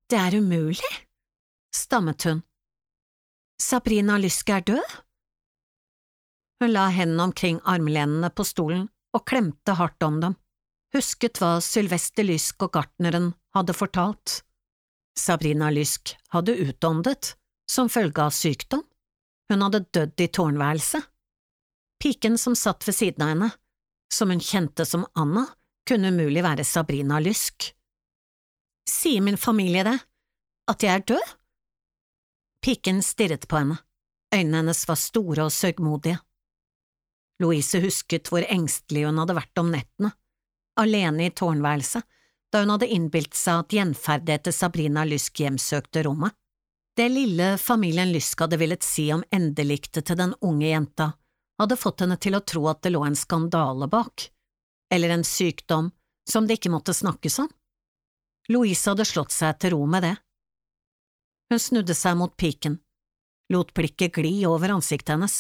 Det er umulig, stammet hun. Sabrina Lysk er død? Hun la hendene omkring armlenene på stolen og klemte hardt om dem, husket hva Sylvester Lysk og gartneren hadde fortalt. Sabrina Lysk hadde utåndet som følge av sykdom. Hun hadde dødd i tårnværelset. Piken som satt ved siden av henne, som hun kjente som Anna, kunne umulig være Sabrina Lysk. Sier min familie det? At jeg er død? Piken stirret på henne. Øynene hennes var store og sørgmodige. Louise husket hvor engstelig hun hadde vært om nettene, alene i tårnværelset, da hun hadde innbilt seg at gjenferdet etter Sabrina Lysk hjemsøkte rommet. Det lille familien Lysk hadde villet si om endeliktet til den unge jenta, hadde fått henne til å tro at det lå en skandale bak, eller en sykdom som det ikke måtte snakkes om. Louise hadde slått seg til ro med det. Hun snudde seg mot piken, lot blikket gli over ansiktet hennes.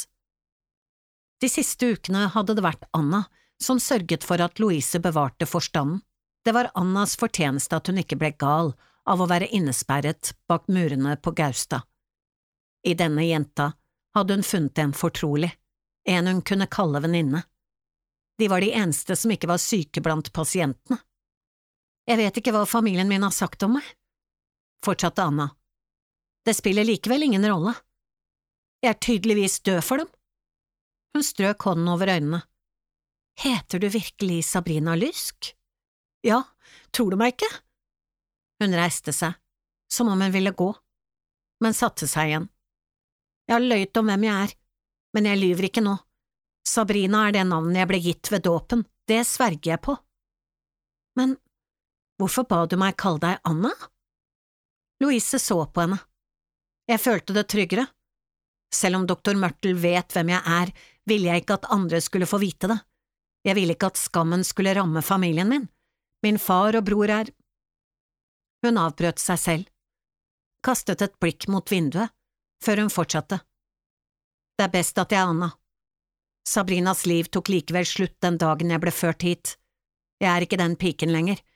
De siste ukene hadde det vært Anna som sørget for at Louise bevarte forstanden. Det var Annas fortjeneste at hun ikke ble gal av å være innesperret bak murene på Gaustad. I denne jenta hadde hun funnet en fortrolig, en hun kunne kalle venninne. De var de eneste som ikke var syke blant pasientene. Jeg vet ikke hva familien min har sagt om meg, fortsatte Anna. Det spiller likevel ingen rolle. Jeg er tydeligvis død for dem. Hun strøk hånden over øynene. Heter du virkelig Sabrina Lysk? Ja, tror du meg ikke? Hun reiste seg, som om hun ville gå, men satte seg igjen. Jeg har løyet om hvem jeg er, men jeg lyver ikke nå. Sabrina er det navnet jeg ble gitt ved dåpen, det sverger jeg på. Men hvorfor ba du meg kalle deg Anna? Louise så på henne. Jeg følte det tryggere. Selv om doktor Mørtel vet hvem jeg er, ville jeg ikke at andre skulle få vite det. Jeg ville ikke at skammen skulle ramme familien min. Min far og bror er… Hun avbrøt seg selv, kastet et blikk mot vinduet, før hun fortsatte. Det er best at jeg er Anna. Sabrinas liv tok likevel slutt den dagen jeg ble ført hit. Jeg er ikke den piken lenger.